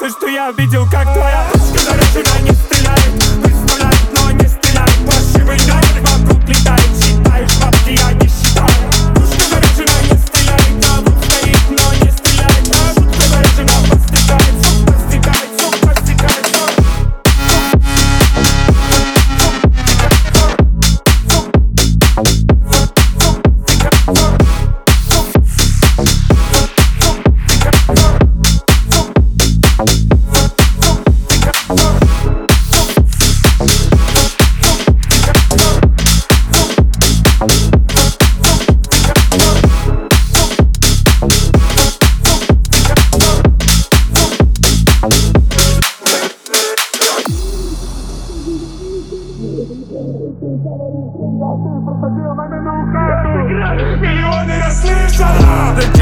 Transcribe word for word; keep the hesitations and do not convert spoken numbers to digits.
то, что я видел, как твоя пушка заряжена, не стреляет. Представляет, но не стреляет. Фальшивый номер вокруг летает. Считаешь бабки, я не считаю. Пушка заряжена, не стреляет. Навык стоит, но не стреляет. Шутка заряжена, подстекает. Звук подстекает, звук подстекает. Миллионы расслышала.